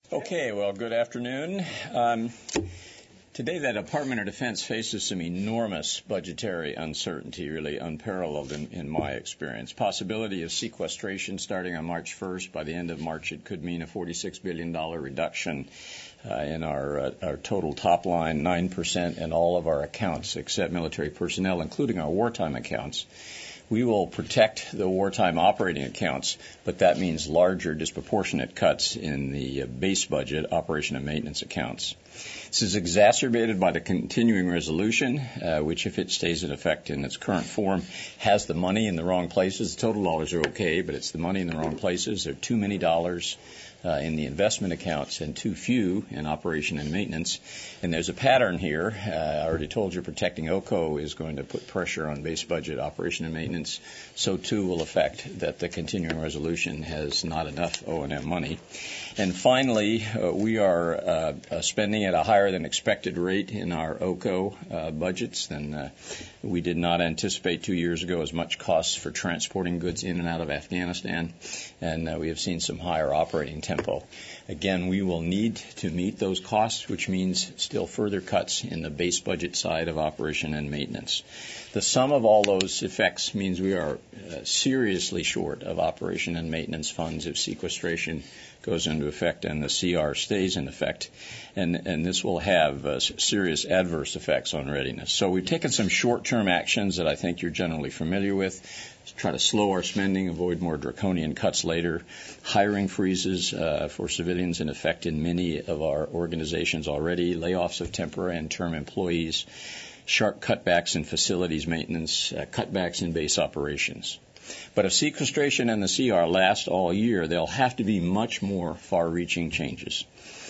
Okay, well, good afternoon. Today, the Department of Defense faces some enormous budgetary uncertainty, really unparalleled in my experience. Possibility of sequestration starting on March 1st. By the end of March, it could mean a $46 billion reduction in our total top line, 9% in all of our accounts except military personnel, including our wartime accounts. We will protect the wartime operating accounts, but that means larger disproportionate cuts in the base budget operation and maintenance accounts. This is exacerbated by the continuing resolution, which, if it stays in effect in its current form, has the money in the wrong places. The total dollars are okay, but it's the money in the wrong places. There are too many dollars in the investment accounts and too few in operation and maintenance. And there's a pattern here. I already told you protecting OCO is going to put pressure on base budget operation and maintenance. So too will affect that the continuing resolution has not enough O&M money. And finally, we are spending at a higher than expected rate in our OCO budgets than we did not anticipate 2 years ago as much costs for transporting goods in and out of Afghanistan. And we have seen some higher operating tempo. Again, we will need to meet those costs, which means still further cuts in the base budget side of operation and maintenance. The sum of all those effects means we are seriously short of operation and maintenance funds if sequestration goes into effect and the CR stays in effect. And this will have serious adverse effects on readiness. So we've taken some short-term actions that I think you're generally familiar with. Try to slow our spending, avoid more draconian cuts later, hiring freezes for civilians in effect in many of our organizations already, layoffs of temporary and term employees, sharp cutbacks in facilities maintenance, cutbacks in base operations. But if sequestration and the CR last all year, there'll have to be much more far-reaching changes.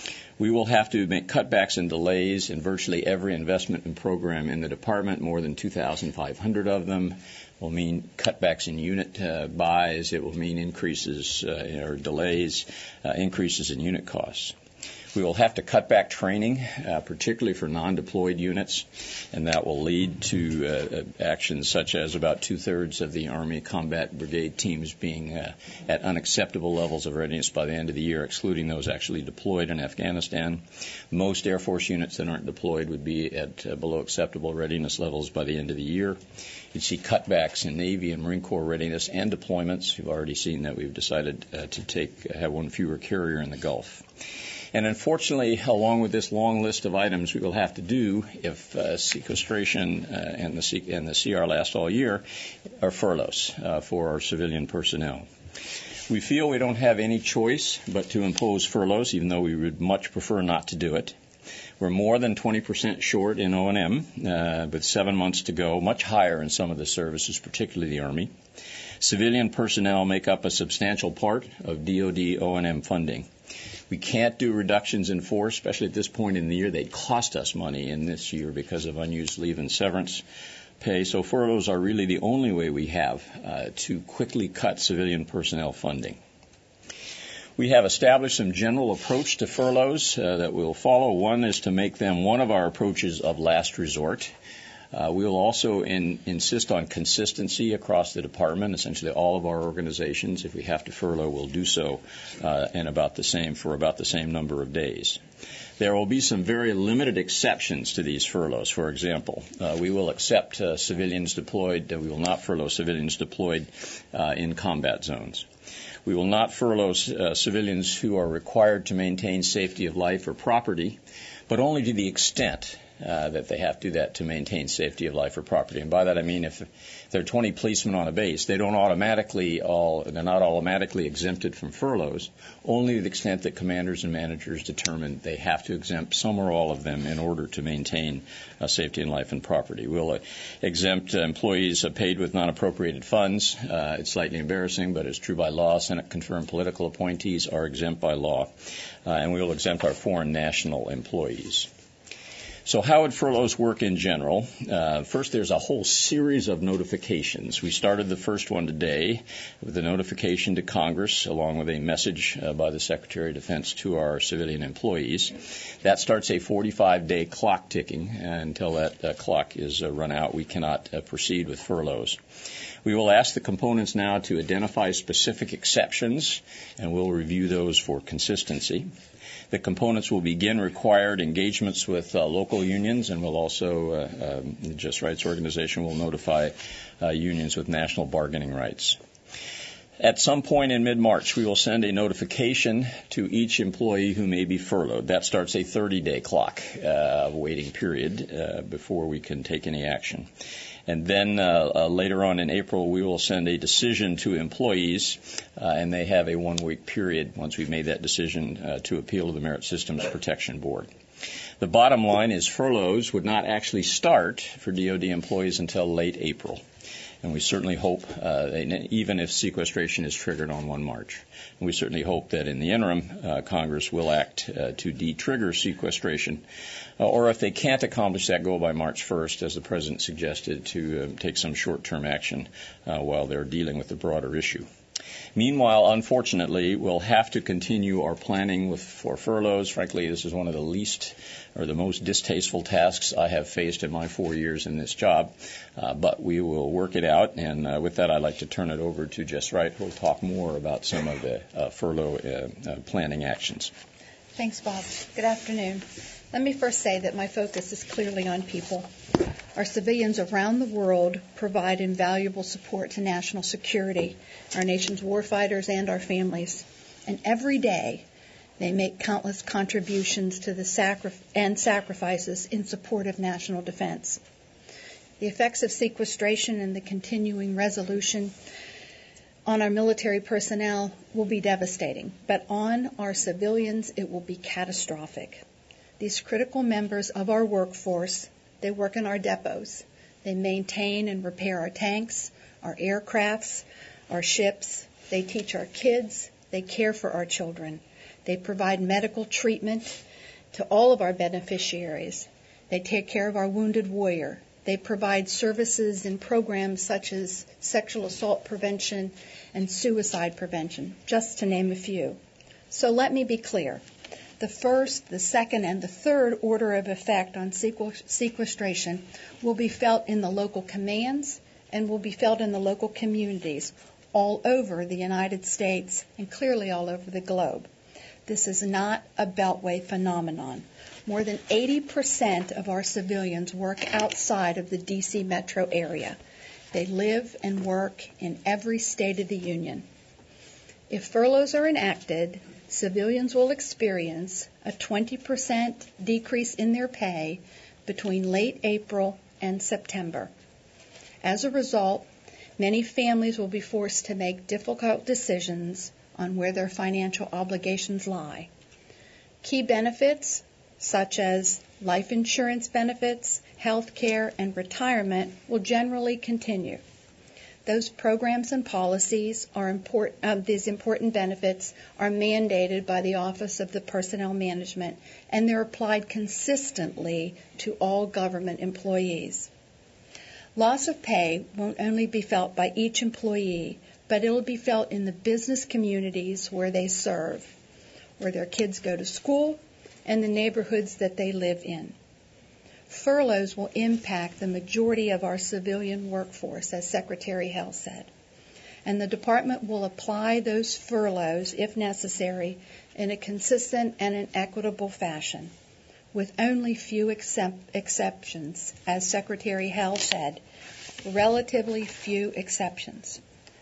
We will have to make cutbacks and delays in virtually every investment and program in the department, more than 2,500 of them. Will mean cutbacks in unit buys. It will mean increases or delays, increases in unit costs. We will have to cut back training, particularly for non-deployed units, and that will lead to actions such as about two-thirds of the Army Combat Brigade teams being at unacceptable levels of readiness by the end of the year, excluding those actually deployed in Afghanistan. Most Air Force units that aren't deployed would be at below acceptable readiness levels by the end of the year. You'd see cutbacks in Navy and Marine Corps readiness and deployments. You've already seen that we've decided to have one fewer carrier in the Gulf. And unfortunately, along with this long list of items we will have to do if sequestration and the CR last all year, are furloughs for our civilian personnel. We feel we don't have any choice but to impose furloughs, even though we would much prefer not to do it. We're more than 20% short in O&M, with 7 months to go, much higher in some of the services, particularly the Army. Civilian personnel make up a substantial part of DoD O&M funding. We can't do reductions in force, especially at this point in the year. They'd cost us money in this year because of unused leave and severance pay. So furloughs are really the only way we have to quickly cut civilian personnel funding. We have established some general approach to furloughs that we'll follow. One is to make them one of our approaches of last resort. We will also insist on consistency across the department, essentially all of our organizations. If we have to furlough, we'll do so for about the same number of days. There will be some very limited exceptions to these furloughs. For example, we will accept civilians deployed. We will not furlough civilians deployed in combat zones. We will not furlough civilians who are required to maintain safety of life or property, but only to the extent that they have to do that to maintain safety of life or property. And by that I mean if there are 20 policemen on a base, they're not automatically exempted from furloughs, only to the extent that commanders and managers determine they have to exempt some or all of them in order to maintain safety in life and property. We'll exempt employees paid with non-appropriated funds. It's slightly embarrassing, but it's true by law. Senate-confirmed political appointees are exempt by law. And we will exempt our foreign national employees. So how would furloughs work in general? First, there's a whole series of notifications. We started the first one today with a notification to Congress along with a message by the Secretary of Defense to our civilian employees. That starts a 45-day clock ticking. Until that clock is run out, we cannot proceed with furloughs. We will ask the components now to identify specific exceptions, and we'll review those for consistency. The components will begin required engagements with local unions, and will also, the Just Rights organization will notify unions with national bargaining rights. At some point in mid-March, we will send a notification to each employee who may be furloughed. That starts a 30-day clock waiting period before we can take any action. And then later on in April, we will send a decision to employees, and they have a 1-week period once we've made that decision to appeal to the Merit Systems Protection Board. The bottom line is furloughs would not actually start for DoD employees until late April. And we certainly hope, even if sequestration is triggered on 1 March, we certainly hope that in the interim, Congress will act to de-trigger sequestration, or if they can't accomplish that goal by March 1st, as the President suggested, to take some short-term action while they're dealing with the broader issue. Meanwhile, unfortunately, we'll have to continue our planning for furloughs. Frankly, this is one of the least or the most distasteful tasks I have faced in my 4 years in this job, but we will work it out. And with that, I'd like to turn it over to Just Right, who will talk more about some of the furlough planning actions. Thanks, Bob. Good afternoon. Let me first say that my focus is clearly on people. Our civilians around the world provide invaluable support to national security, our nation's warfighters and our families. And every day, they make countless contributions to the sacrifices in support of national defense. The effects of sequestration and the continuing resolution on our military personnel will be devastating, but on our civilians, it will be catastrophic. These critical members of our workforce, they work in our depots. They maintain and repair our tanks, our aircrafts, our ships. They teach our kids. They care for our children. They provide medical treatment to all of our beneficiaries. They take care of our wounded warrior. They provide services in programs such as sexual assault prevention and suicide prevention, just to name a few. So let me be clear. The first, the second, and the third order of effect on sequestration will be felt in the local commands and will be felt in the local communities all over the United States and clearly all over the globe. This is not a Beltway phenomenon. More than 80% of our civilians work outside of the D.C. metro area. They live and work in every state of the Union. If furloughs are enacted, civilians will experience a 20% decrease in their pay between late April and September. As a result, many families will be forced to make difficult decisions on where their financial obligations lie. Key benefits, such as life insurance benefits, health care, and retirement, will generally continue. Those programs and policies these important benefits are mandated by the Office of the Personnel Management, and they're applied consistently to all government employees. Loss of pay won't only be felt by each employee, but it'll be felt in the business communities where they serve, where their kids go to school, and the neighborhoods that they live in. Furloughs will impact the majority of our civilian workforce, as Secretary Hale said. And the Department will apply those furloughs, if necessary, in a consistent and an equitable fashion, with only few exceptions, as Secretary Hale said, relatively few exceptions.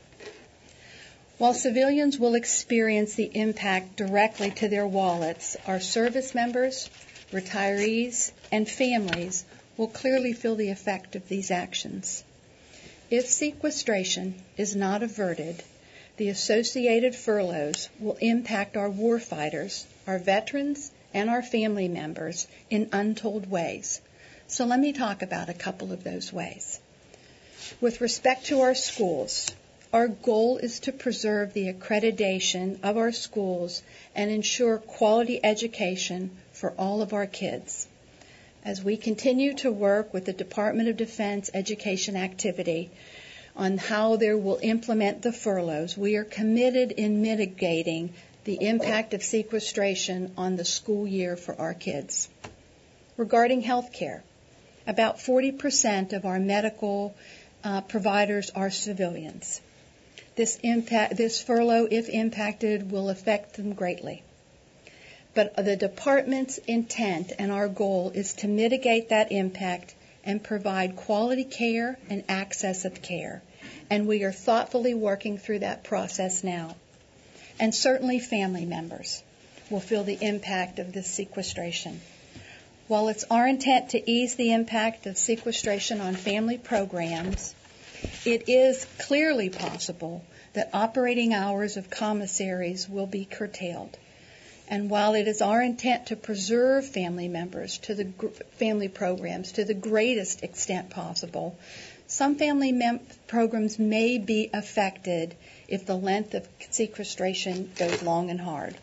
While civilians will experience the impact directly to their wallets, our service members, retirees, and families will clearly feel the effect of these actions. If sequestration is not averted, the associated furloughs will impact our warfighters, our veterans, and our family members in untold ways. So let me talk about a couple of those ways. With respect to our schools, our goal is to preserve the accreditation of our schools and ensure quality education for all of our kids. As we continue to work with the Department of Defense education activity on how they will implement the furloughs, we are committed in mitigating the impact of sequestration on the school year for our kids. Regarding health care, about 40% of our medical providers are civilians. This furlough, if impacted, will affect them greatly. But the department's intent and our goal is to mitigate that impact and provide quality care and access of care. And we are thoughtfully working through that process now. And certainly family members will feel the impact of this sequestration. While it's our intent to ease the impact of sequestration on family programs, it is clearly possible that operating hours of commissaries will be curtailed. And while it is our intent to preserve family members to the family programs to the greatest extent possible, some family programs may be affected if the length of sequestration goes long and hard.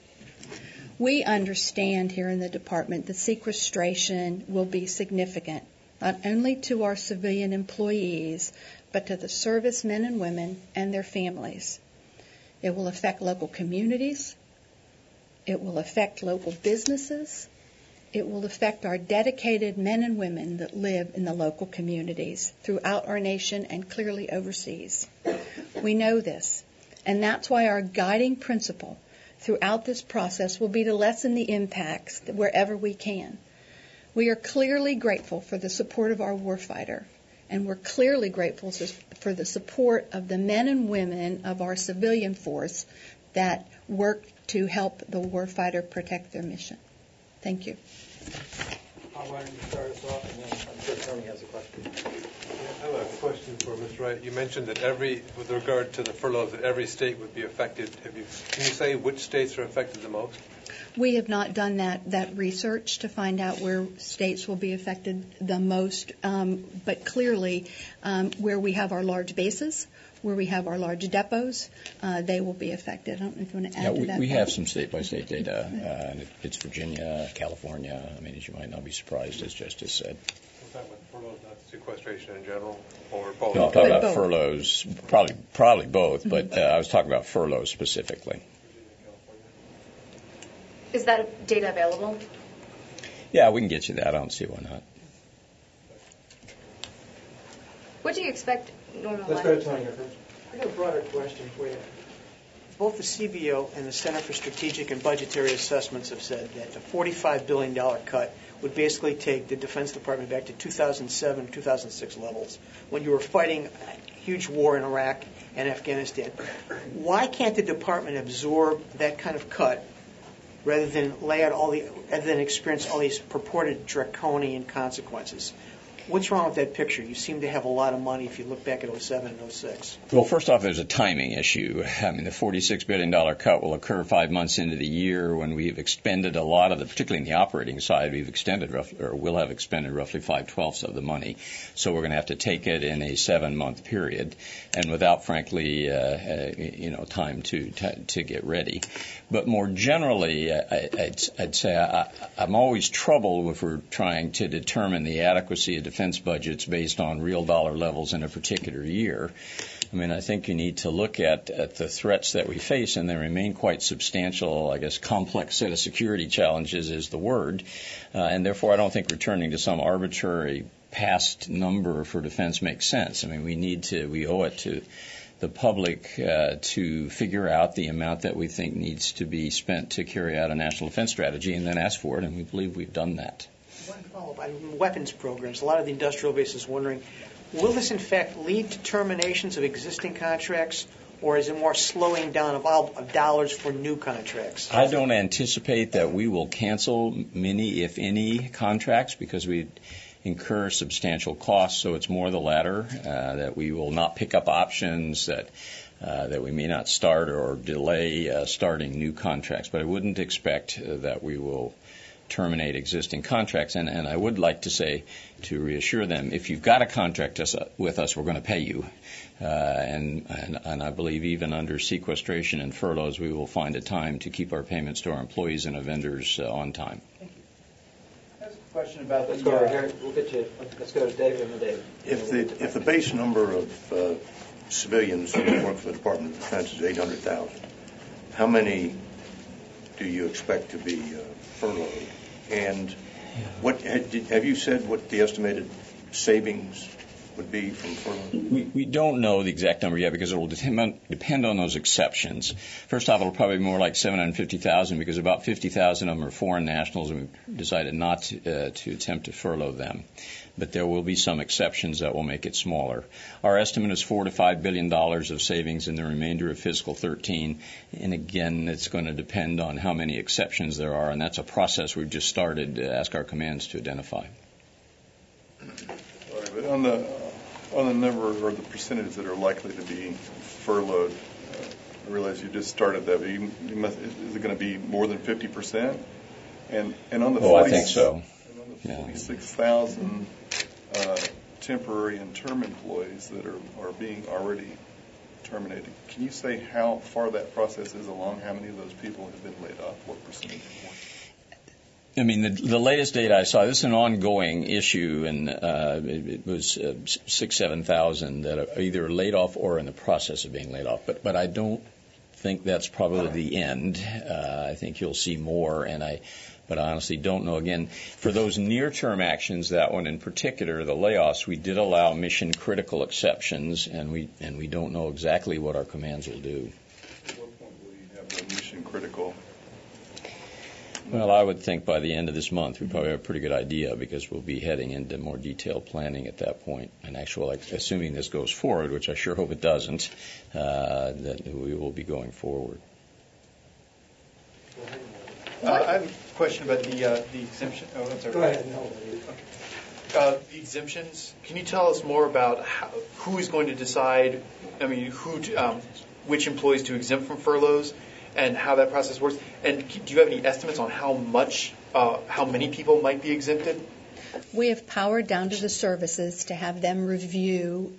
We understand here in the department that sequestration will be significant, not only to our civilian employees, but to the servicemen and women and their families. It will affect local communities. It will affect local businesses. It will affect our dedicated men and women that live in the local communities throughout our nation and clearly overseas. We know this, and that's why our guiding principle throughout this process will be to lessen the impacts wherever we can. We are clearly grateful for the support of our warfighter, and we're clearly grateful for the support of the men and women of our civilian force that work to help the warfighter protect their mission. Thank you. Why don't you start us off, and then I'm sure Tony has a question. I have a question for Mr. Wright. You mentioned that with regard to the furloughs, that every state would be affected. Can you say which states are affected the most? We have not done that research to find out where states will be affected the most, but clearly where we have our large bases, where we have our large depots, they will be affected. I don't know if you want to add to that. We have some state-by-state data. And it's Virginia, California. I mean, as you might not be surprised, as Justice said. Was that with furloughs, not sequestration in general, or both? No, I'm talking about furloughs, probably both, but I was talking about furloughs specifically. Is that data available? Yeah, we can get you that. I don't see why not. What do you expect normally? Let's go to Tony first. I got a broader question for you. Both the CBO and the Center for Strategic and Budgetary Assessments have said that the $45 billion cut would basically take the Defense Department back to 2007, 2006 levels, when you were fighting a huge war in Iraq and Afghanistan. Why can't the department absorb that kind of cut rather than experience all these purported draconian consequences? What's wrong with that picture? You seem to have a lot of money if you look back at 07 and 06. Well, first off, there's a timing issue. I mean, the $46 billion cut will occur 5 months into the year when we've expended a lot of the, particularly in the operating side, will have expended roughly 5/12 of the money. So we're going to have to take it in a 7-month period, and without, frankly, time to get ready. But more generally, I'd say I'm always troubled if we're trying to determine the adequacy of defense budgets based on real dollar levels in a particular year. I mean, I think you need to look at the threats that we face, and they remain quite substantial. I guess complex set of security challenges is the word, and therefore I don't think returning to some arbitrary past number for defense makes sense. I mean, we owe it to the public to figure out the amount that we think needs to be spent to carry out a national defense strategy and then ask for it, and we believe we've done that. One follow-up on weapons programs. A lot of the industrial base is wondering, will this in fact lead to terminations of existing contracts, or is it more slowing down of dollars for new contracts? I don't anticipate that we will cancel many, if any, contracts because we incur substantial costs, so it's more the latter, that we will not pick up options, that we may not start or delay starting new contracts. But I wouldn't expect that we will terminate existing contracts. And I would like to say, to reassure them, if you've got a contract with us, we're going to pay you. And I believe even under sequestration and furloughs, we will find a time to keep our payments to our employees and our vendors on time. Thank you. I have a question about Let's go over here. We'll get you. Let's go to David and David. If the base number of civilians who work for the Department of Defense is 800,000, how many do you expect to be furloughed? And what have you said what the estimated savings would be from furlough? We don't know the exact number yet because it will depend on those exceptions. First off, it'll probably be more like 750,000 because about 50,000 of them are foreign nationals, and we've decided not to attempt to furlough them. But there will be some exceptions that will make it smaller. Our estimate is $4 to $5 billion of savings in the remainder of fiscal 13, and again, it's going to depend on how many exceptions there are, and that's a process we've just started to ask our commands to identify. All right, but on the number or the percentage that are likely to be furloughed, I realize you just started that, but is it going to be more than 50%? And on the I think so. And on the 46,000 temporary and term employees that are being already terminated, can you say how far that process is along? How many of those people have been laid off? What percentage? I mean, the latest data I saw, this is an ongoing issue, and it was 7,000 that are either laid off or in the process of being laid off. But I don't think that's probably the end. I think you'll see more, but I honestly don't know. Again, for those near-term actions, that one in particular, the layoffs, we did allow mission-critical exceptions, and we don't know exactly what our commands will do. At what point will you have the mission-critical? Well, I would think by the end of this month we probably have a pretty good idea because we'll be heading into more detailed planning at that point. And actually, assuming this goes forward, which I sure hope it doesn't, that we will be going forward. I have a question about the exemption. Oh, I'm sorry. Go ahead. The exemptions. Can you tell us more about who is going to decide? I mean, which employees to exempt from furloughs, and how that process works? And do you have any estimates on how many people might be exempted? We have powered down to the services to have them review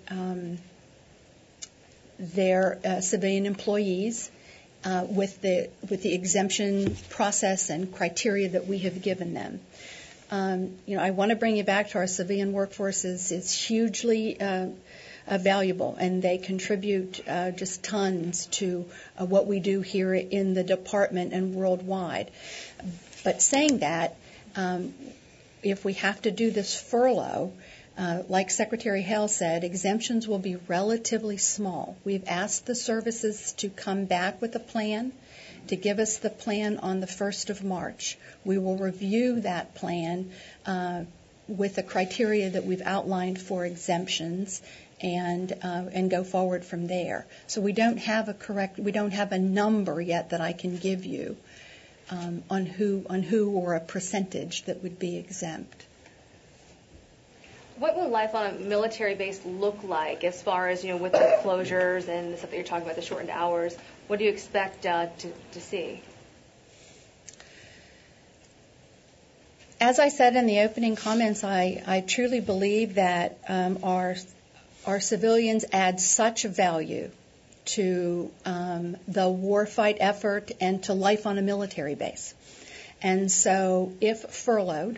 their civilian employees with the exemption process and criteria that we have given them. I want to bring you back to our civilian workforce is hugely valuable, and they contribute just tons to what we do here in the department and worldwide. But saying that, if we have to do this furlough, like Secretary Hale said, exemptions will be relatively small. We've asked the services to come back with a plan, to give us the plan on the 1st of March. We will review that plan with the criteria that we've outlined for exemptions and go forward from there. So we don't have a number yet that I can give you on who or a percentage that would be exempt. What will life on a military base look like as far as, with the closures and the stuff that you're talking about, the shortened hours? What do you expect to see? As I said in the opening comments, I truly believe that our civilians add such value to the warfight effort and to life on a military base. And so if furloughed,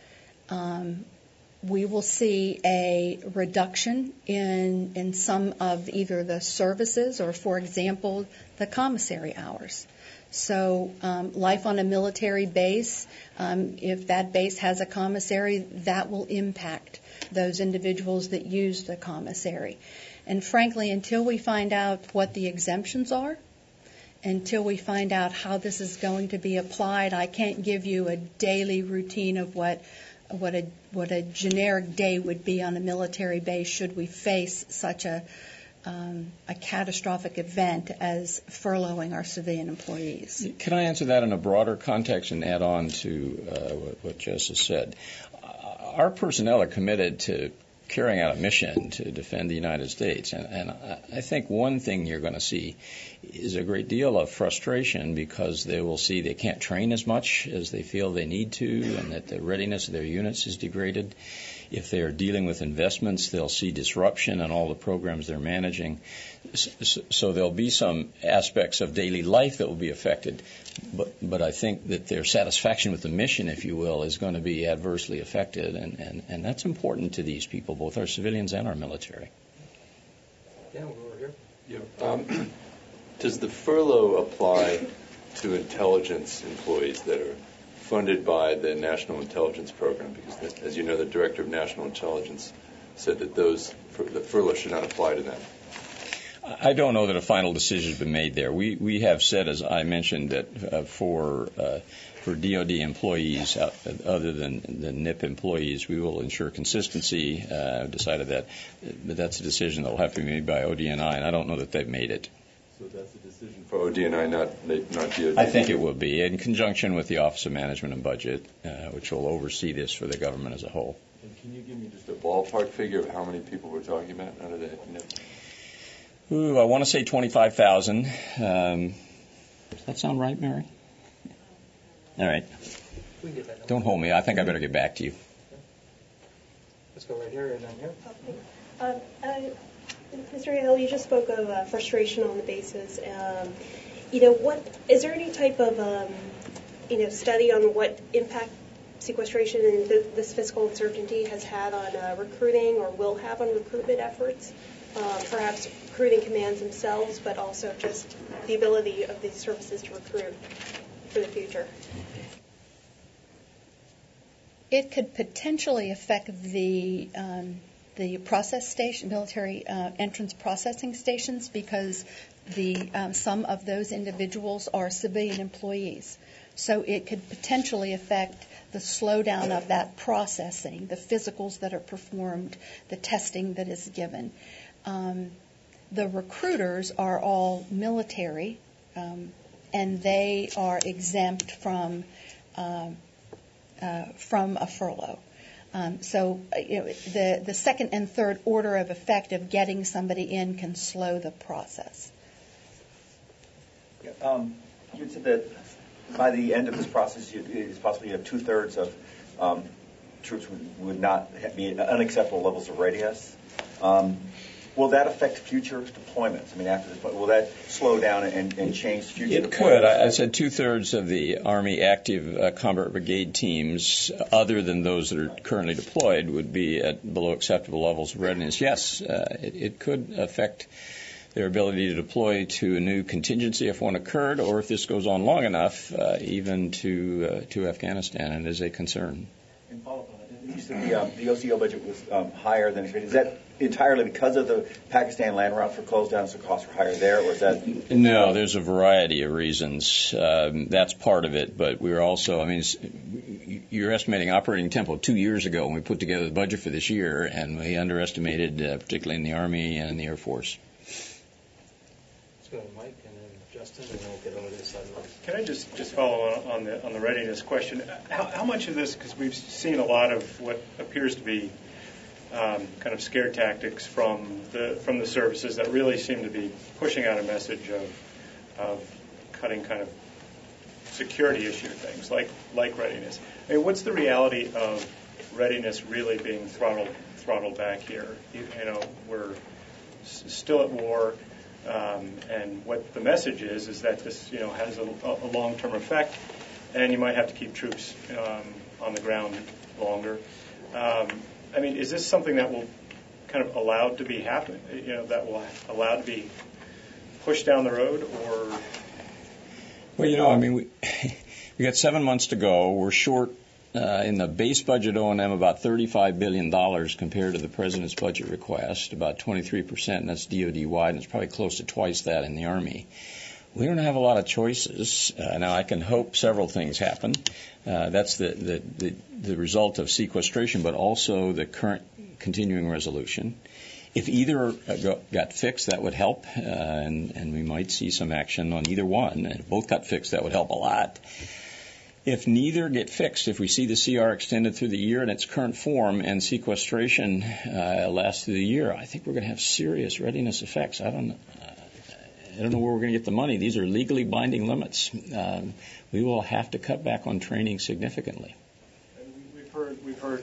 we will see a reduction in some of either the services or, for example, the commissary hours. So life on a military base, if that base has a commissary, that will impact those individuals that use the commissary. And frankly, until we find out what the exemptions are, until we find out how this is going to be applied, I can't give you a daily routine of what a generic day would be on a military base should we face such a catastrophic event as furloughing our civilian employees. Can I answer that in a broader context and add on to what Justice said? Our personnel are committed to carrying out a mission to defend the United States. And I think one thing you're going to see is a great deal of frustration because they will see they can't train as much as they feel they need to and that the readiness of their units is degraded. If they're dealing with investments, they'll see disruption in all the programs they're managing. So there'll be some aspects of daily life that will be affected. But I think that their satisfaction with the mission, if you will, is going to be adversely affected. And that's important to these people, both our civilians and our military. Yeah, we're here. Yeah. Does the furlough apply to intelligence employees that are funded by the National Intelligence Program? Because, as you know, the Director of National Intelligence said that the furlough should not apply to them. I don't know that a final decision has been made there. We have said, as I mentioned, that for DoD employees other than the NIP employees, we will ensure consistency. Decided that, but that's a decision that will have to be made by ODNI, and I don't know that they've made it. So that's a decision for ODNI, not DoD. I think it will be in conjunction with the Office of Management and Budget, which will oversee this for the government as a whole. And can you give me just a ballpark figure of how many people we're talking about under the NIP? I want to say 25,000. Does that sound right, Mary? All right. We can get that number. Don't hold me. I think I better get back to you. Let's go right here and then here. Mr. Hill, you just spoke of frustration on the bases. What is there any type of study on what impact sequestration and this fiscal uncertainty has had on recruiting or will have on recruitment efforts? Perhaps recruiting commands themselves, but also just the ability of these services to recruit for the future. It could potentially affect the process station, military entrance processing stations, because some of those individuals are civilian employees. So it could potentially affect the slowdown of that processing, the physicals that are performed, the testing that is given. The recruiters are all military, and they are exempt from a furlough. So the second and third order of effect of getting somebody in can slow the process. You said that by the end of this process, it's possible you have 2/3 of troops would not be at unacceptable levels of readiness. Will that affect future deployments? I mean, after this, will that slow down and change future deployments? It could. I said 2/3 of the Army active combat brigade teams, other than those that are currently deployed, would be at below acceptable levels of readiness. Yes, it could affect their ability to deploy to a new contingency if one occurred, or if this goes on long enough, even to Afghanistan, and is a concern. And follow up on it. You said the OCO budget was higher than expected. Is that entirely because of the Pakistan land route for close down, so costs were higher there, or is that? No, there's a variety of reasons. That's part of it, but we're also, you're estimating operating tempo 2 years ago when we put together the budget for this year, and we underestimated, particularly in the Army and the Air Force. Let's go to Mike and then Justin, and then we'll get over this side. Can I just follow on the readiness question? How much of this, because we've seen a lot of what appears to be kind of scare tactics from the services that really seem to be pushing out a message of cutting kind of security issue things like readiness. I mean, what's the reality of readiness really being throttled back here? We're still at war, and what the message is that this has a long-term effect, and you might have to keep troops on the ground longer. Is this something that will kind of allowed to be happen? That will allow to be pushed down the road, or? Well, we got 7 months to go. We're short in the base budget O&M about $35 billion compared to the President's budget request, about 23%, and that's DoD-wide, and it's probably close to twice that in the Army. We don't have a lot of choices. Now, I can hope several things happen. That's the result of sequestration, but also the current continuing resolution. If either got fixed, that would help, and we might see some action on either one. And if both got fixed, that would help a lot. If neither get fixed, if we see the CR extended through the year in its current form and sequestration lasts through the year, I think we're going to have serious readiness effects. I don't know where we're going to get the money. These are legally binding limits. We will have to cut back on training significantly. We've heard,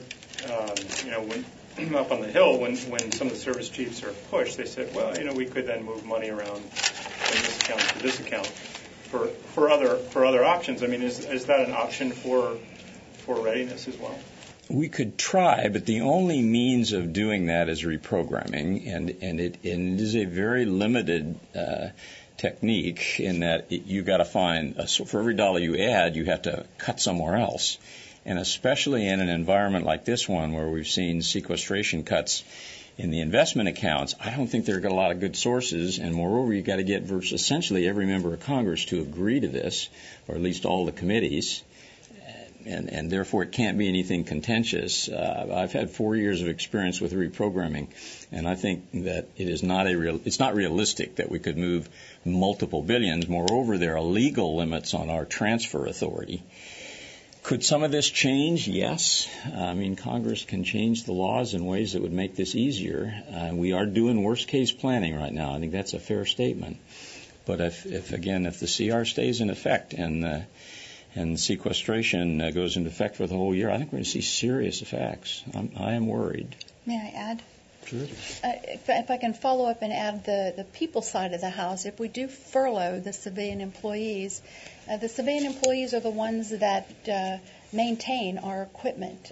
when up on the Hill, when some of the service chiefs are pushed, they said, well, we could then move money around from this account to this account for other options. Is that an option for readiness as well? We could try, but the only means of doing that is reprogramming, and it is a very limited technique in that you've got to find, so for every dollar you add, you have to cut somewhere else. And especially in an environment like this one where we've seen sequestration cuts in the investment accounts, I don't think there are a lot of good sources. And moreover, you've got to get essentially every member of Congress to agree to this, or at least all the committees. And therefore it can't be anything contentious. I've had 4 years of experience with reprogramming, and I think that it's not realistic that we could move multiple billions. Moreover, there are legal limits on our transfer authority. Could some of this change? Yes. I mean, Congress can change the laws in ways that would make this easier. We are doing worst-case planning right now. I think that's a fair statement. But if the CR stays in effect and sequestration goes into effect for the whole year, I think we're going to see serious effects. I am worried. May I add? Sure. If I can follow up and add the people side of the house, if we do furlough the civilian employees are the ones that maintain our equipment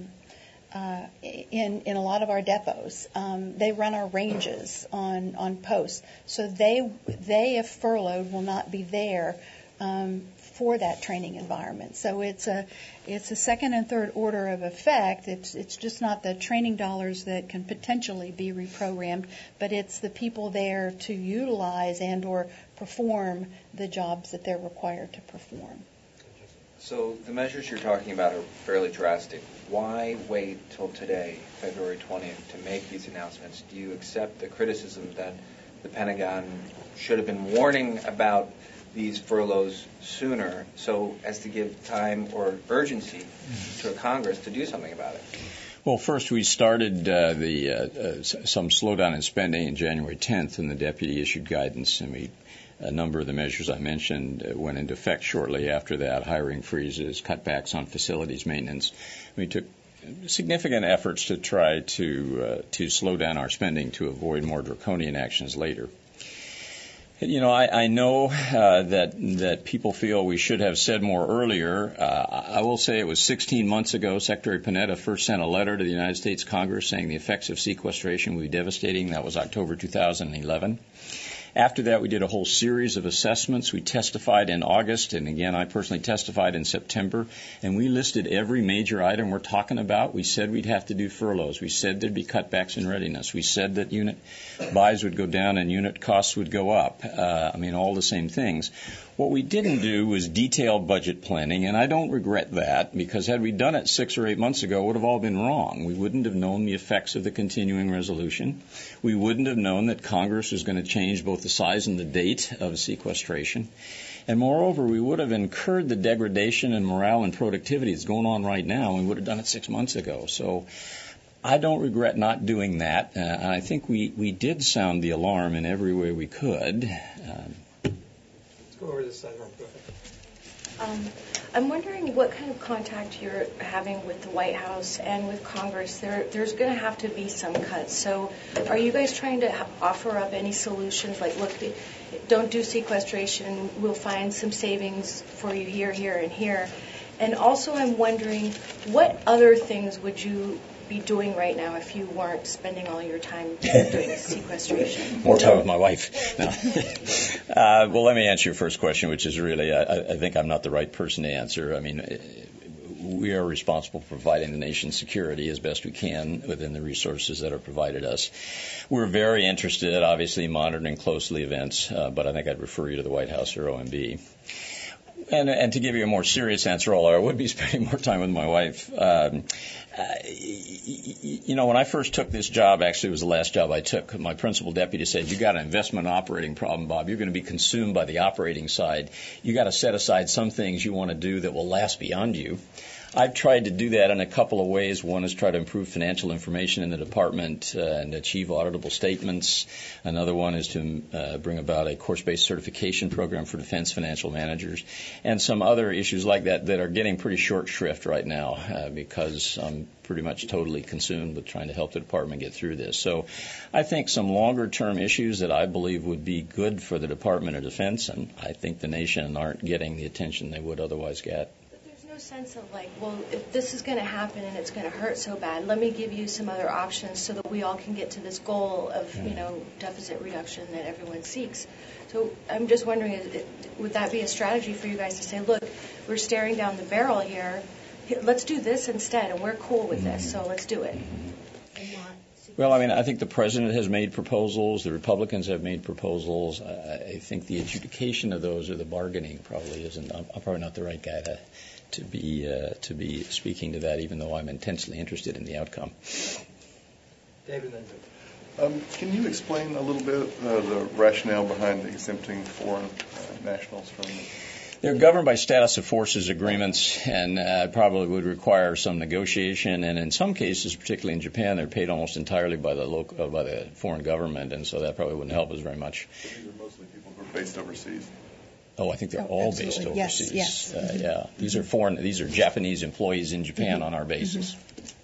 in a lot of our depots. They run our ranges on posts. So they, if furloughed, will not be there for that training environment. So it's a second and third order of effect. It's just not the training dollars that can potentially be reprogrammed, but it's the people there to utilize and or perform the jobs that they're required to perform. So the measures you're talking about are fairly drastic. Why wait till today, February 20th, to make these announcements? Do you accept the criticism that the Pentagon should have been warning about these furloughs sooner, so as to give time or urgency to Congress to do something about it? Well, first we started some slowdown in spending on January 10th, and the deputy issued guidance, and a number of the measures I mentioned went into effect shortly after that: hiring freezes, cutbacks on facilities maintenance. We took significant efforts to try to slow down our spending to avoid more draconian actions later. I know that people feel we should have said more earlier. I will say it was 16 months ago Secretary Panetta first sent a letter to the United States Congress saying the effects of sequestration would be devastating. That was October 2011. After that, we did a whole series of assessments. We testified in August, and again, I personally testified in September, and we listed every major item we're talking about. We said we'd have to do furloughs. We said there'd be cutbacks in readiness. We said that unit buys would go down and unit costs would go up. All the same things. What we didn't do was detailed budget planning, and I don't regret that, because had we done it 6 or 8 months ago, it would have all been wrong. We wouldn't have known the effects of the continuing resolution. We wouldn't have known that Congress was going to change both the size and the date of sequestration. And moreover, we would have incurred the degradation in morale and productivity that's going on right now, and we would have done it 6 months ago. So I don't regret not doing that. And I think we did sound the alarm in every way we could. Go over to this side. Go ahead. I'm wondering what kind of contact you're having with the White House and with Congress. There's going to have to be some cuts. So are you guys trying to offer up any solutions like, look, don't do sequestration, we'll find some savings for you here, here, and here? And also I'm wondering, what other things would you be doing right now if you weren't spending all your time doing sequestration? More time with my wife. No. Well, let me answer your first question, which is really, I think I'm not the right person to answer. We are responsible for providing the nation's security as best we can within the resources that are provided us. We're very interested, obviously, in monitoring closely events, but I think I'd refer you to the White House or OMB. And to give you a more serious answer, although I would be spending more time with my wife, when I first took this job, actually it was the last job I took, my principal deputy said, you got an investment operating problem, Bob. You're going to be consumed by the operating side. You got to set aside some things you want to do that will last beyond you. I've tried to do that in a couple of ways. One is try to improve financial information in the department and achieve auditable statements. Another one is to bring about a course-based certification program for defense financial managers, and some other issues like that are getting pretty short shrift right now because I'm pretty much totally consumed with trying to help the department get through this. So I think some longer-term issues that I believe would be good for the Department of Defense, and I think the nation aren't getting the attention they would otherwise get. No sense of like, well, if this is going to happen and it's going to hurt so bad, let me give you some other options so that we all can get to this goal of, deficit reduction that everyone seeks. So I'm just wondering, would that be a strategy for you guys to say, look, we're staring down the barrel here, let's do this instead, and we're cool with this, so let's do it? Well, I think the president has made proposals. The Republicans have made proposals. I think the adjudication of those or the bargaining probably isn't. I'm probably not the right guy to be speaking to that, even though I'm intensely interested in the outcome. David, then. Can you explain a little bit the rationale behind exempting foreign nationals from the... They're governed by status of forces agreements and probably would require some negotiation. And in some cases, particularly in Japan, they're paid almost entirely by the foreign government, and so that probably wouldn't help us very much. These are mostly people who are based overseas. Oh, I think they're all based overseas. Yes. Yeah, these are Japanese employees in Japan on our basis.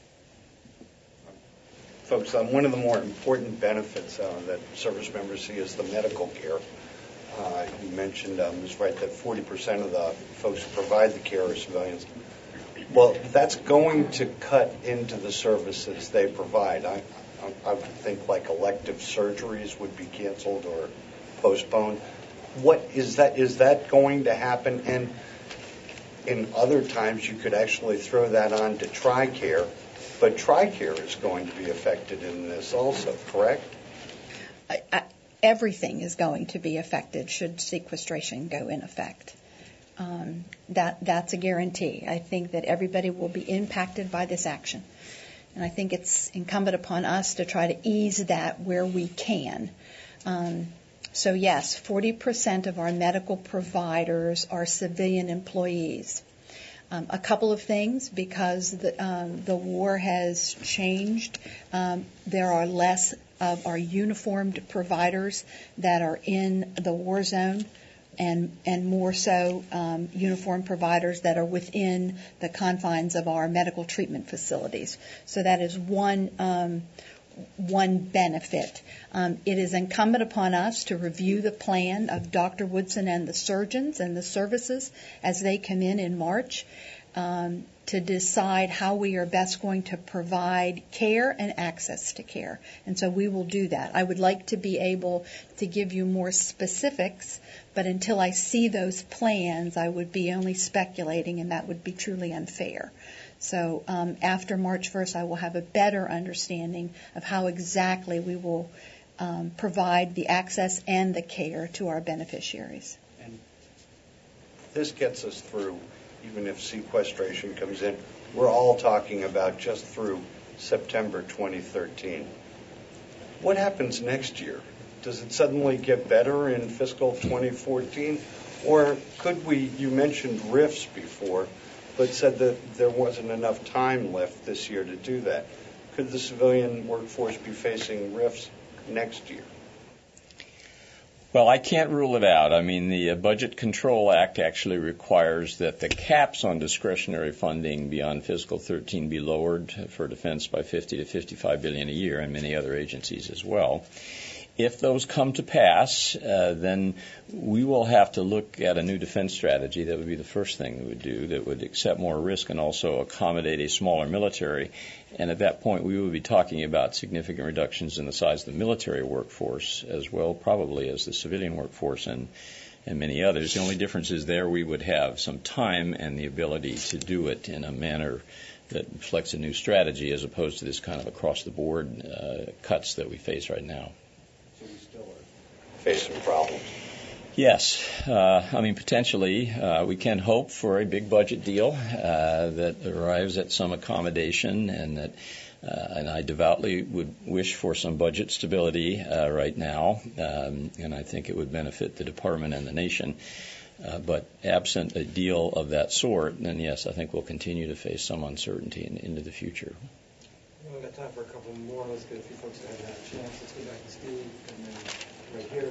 Folks, one of the more important benefits that service members see is the medical care. You mentioned, Ms. Wright, that 40% of the folks who provide the care are civilians. Well, that's going to cut into the services they provide. I would think like elective surgeries would be canceled or postponed. What is that? Is that going to happen? And in other times, you could actually throw that on to TRICARE, but TRICARE is going to be affected in this also, correct? Everything is going to be affected should sequestration go in effect. That's a guarantee. I think that everybody will be impacted by this action. And I think it's incumbent upon us to try to ease that where we can. So yes, 40% of our medical providers are civilian employees. A couple of things, because the war has changed. There are less of our uniformed providers that are in the war zone, and more so uniformed providers that are within the confines of our medical treatment facilities. So that is one benefit. It is incumbent upon us to review the plan of Dr. Woodson and the surgeons and the services as they come in March to decide how we are best going to provide care and access to care. And so we will do that. I would like to be able to give you more specifics, but until I see those plans, I would be only speculating, and that would be truly unfair. So after March 1st, I will have a better understanding of how exactly we will provide the access and the care to our beneficiaries. And this gets us through, even if sequestration comes in, we're all talking about just through September 2013. What happens next year? Does it suddenly get better in fiscal 2014? Or could we, you mentioned RIFs before, but said that there wasn't enough time left this year to do that. Could the civilian workforce be facing RIFs next year? Well, I can't rule it out. I mean, the Budget Control Act actually requires that the caps on discretionary funding beyond fiscal 13 be lowered for defense by $50 to $55 billion a year, and many other agencies as well. If those come to pass, then we will have to look at a new defense strategy. That would be the first thing we would do, that would accept more risk and also accommodate a smaller military. And at that point, we would be talking about significant reductions in the size of the military workforce as well, probably as the civilian workforce and many others. The only difference is there we would have some time and the ability to do it in a manner that reflects a new strategy as opposed to this kind of across-the-board cuts that we face right now. So we still are facing problems. Yes. Potentially, we can hope for a big budget deal that arrives at some accommodation, and I devoutly would wish for some budget stability right now, and I think it would benefit the department and the nation. But absent a deal of that sort, then yes, I think we'll continue to face some uncertainty into the future. We've got time for a couple more. Let's get a few folks that haven't had a chance. Let's go back to Steve, and then right here.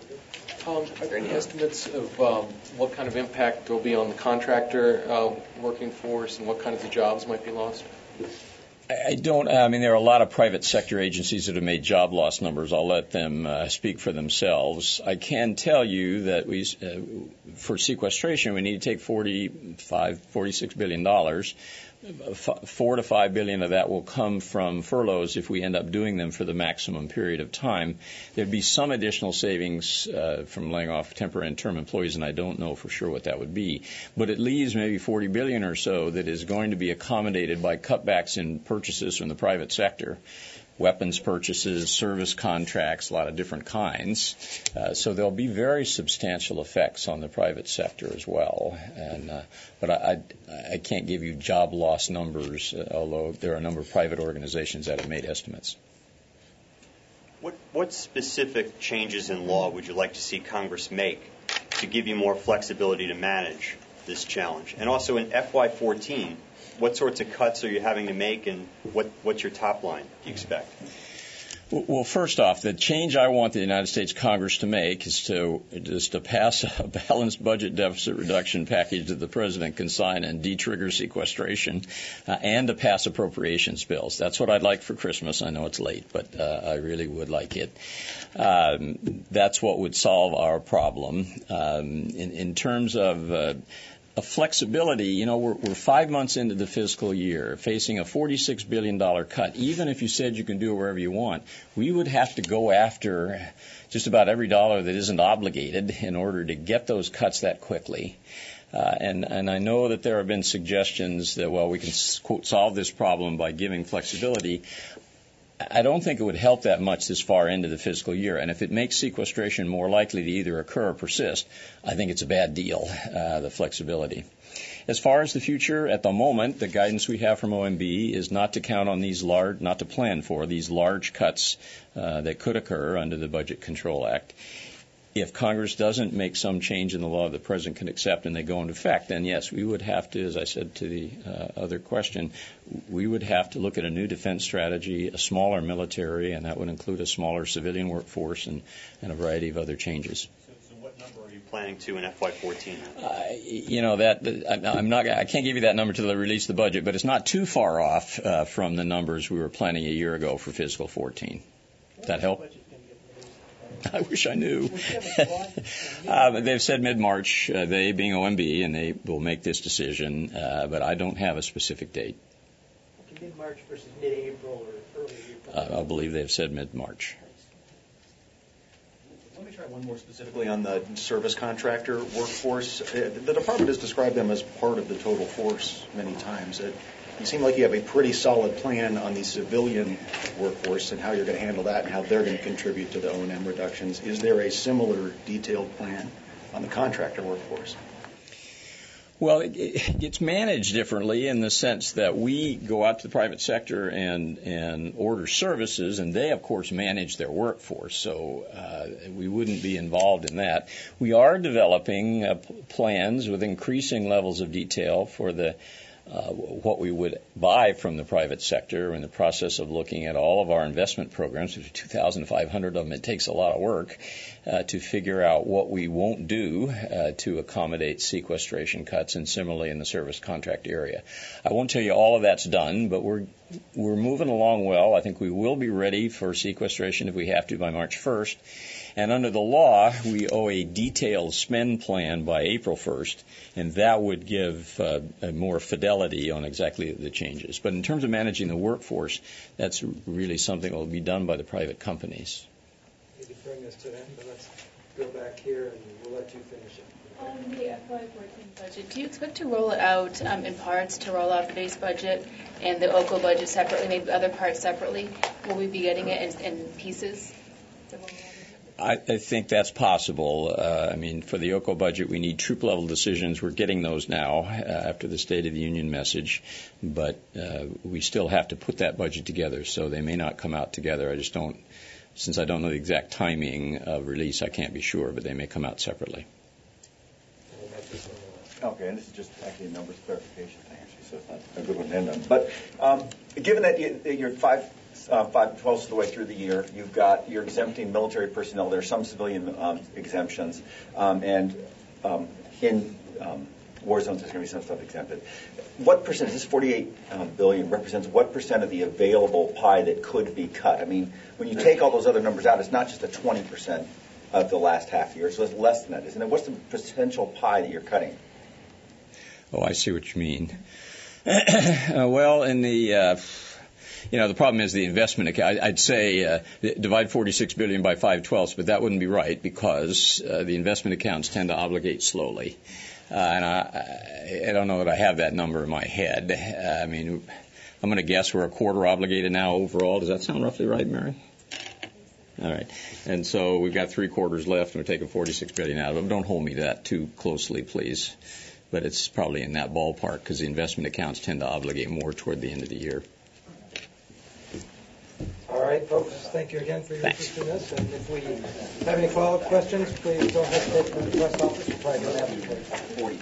Are there any estimates of what kind of impact there will be on the contractor working force and what kind of the jobs might be lost? I don't. I mean, there are a lot of private sector agencies that have made job loss numbers. I'll let them speak for themselves. I can tell you that for sequestration, we need to take $46 billion. $4 to $5 billion of that will come from furloughs if we end up doing them for the maximum period of time. There'd be some additional savings from laying off temporary and term employees, and I don't know for sure what that would be. But it leaves maybe $40 billion or so that is going to be accommodated by cutbacks in purchases from the private sector. Weapons purchases, service contracts, a lot of different kinds. So there'll be very substantial effects on the private sector as well. But I can't give you job loss numbers, although there are a number of private organizations that have made estimates. What specific changes in law would you like to see Congress make to give you more flexibility to manage this challenge? And also in FY14, what sorts of cuts are you having to make, and what's your top line do you expect? Well, first off, the change I want the United States Congress to make is to pass a balanced budget deficit reduction package that the President can sign and de-trigger sequestration, and to pass appropriations bills. That's what I'd like for Christmas. I know it's late, but I really would like it. That's what would solve our problem. In terms of flexibility, we're 5 months into the fiscal year, facing a $46 billion cut. Even if you said you can do it wherever you want, we would have to go after just about every dollar that isn't obligated in order to get those cuts that quickly. And I know that there have been suggestions that, well, we can, quote, solve this problem by giving flexibility. I don't think it would help that much this far into the fiscal year. And if it makes sequestration more likely to either occur or persist, I think it's a bad deal, the flexibility. As far as the future, at the moment, the guidance we have from OMB is not to count on not to plan for these large cuts that could occur under the Budget Control Act. If Congress doesn't make some change in the law the President can accept and they go into effect, then yes, we would have to, as I said to the other question, we would have to look at a new defense strategy, a smaller military, and that would include a smaller civilian workforce and a variety of other changes. So what number are you planning to in FY14? I can't give you that number until they release the budget, but it's not too far off from the numbers we were planning a year ago for fiscal 14. Does that help? I wish I knew. They've said mid-March, they being OMB, and they will make this decision, but I don't have a specific date. Mid-March versus mid-April or early April? I believe they've said mid-March. Let me try one more specifically on the service contractor workforce. The Department has described them as part of the total force many times. You seem like you have a pretty solid plan on the civilian workforce and how you're going to handle that and how they're going to contribute to the O&M reductions. Is there a similar detailed plan on the contractor workforce? Well, it's managed differently in the sense that we go out to the private sector and order services, and they, of course, manage their workforce. So we wouldn't be involved in that. We are developing plans with increasing levels of detail for what we would buy from the private sector. We're in the process of looking at all of our investment programs. There's 2,500 of them. It takes a lot of work to figure out what we won't do to accommodate sequestration cuts, and similarly in the service contract area. I won't tell you all of that's done, but we're moving along well. I think we will be ready for sequestration if we have to by March 1st. And under the law, we owe a detailed spend plan by April 1st, and that would give more fidelity on exactly the changes. But in terms of managing the workforce, that's really something that will be done by the private companies. Maybe bring us to that, but let's go back here and we'll let you finish it. On the FY14 budget, do you expect to roll it out in parts, to roll out the base budget and the OCO budget separately, maybe other parts separately? Will we be getting it in pieces? I think that's possible. For the OCO budget, we need troop-level decisions. We're getting those now after the State of the Union message, but we still have to put that budget together, so they may not come out together. Since I don't know the exact timing of release, I can't be sure, but they may come out separately. Okay, and this is just actually a numbers clarification thing, actually, so it's not a good one to end on. But given that you're 5/12 of the way through the year, you're exempting military personnel. There are some civilian exemptions, and in war zones, there's going to be some stuff exempted. What percent, this 48 billion represents what percent of the available pie that could be cut? I mean, when you take all those other numbers out, it's not just a 20% of the last half year, so it's less than that, isn't it? What's the potential pie that you're cutting? Oh, I see what you mean. Well, in the the problem is the investment account. I'd say divide 46 billion by 5/12, but that wouldn't be right because the investment accounts tend to obligate slowly. And I don't know that I have that number in my head. I mean, I'm going to guess we're a quarter obligated now overall. Does that sound roughly right, Mary? All right. And so we've got 3 quarters left, and we're taking 46 billion out of them. Don't hold me to that too closely, please. But it's probably in that ballpark because the investment accounts tend to obligate more toward the end of the year. All right, folks, thank you again for your interest in this. And if we have any follow-up questions, please don't hesitate to come to the press office. We'll try to go after you.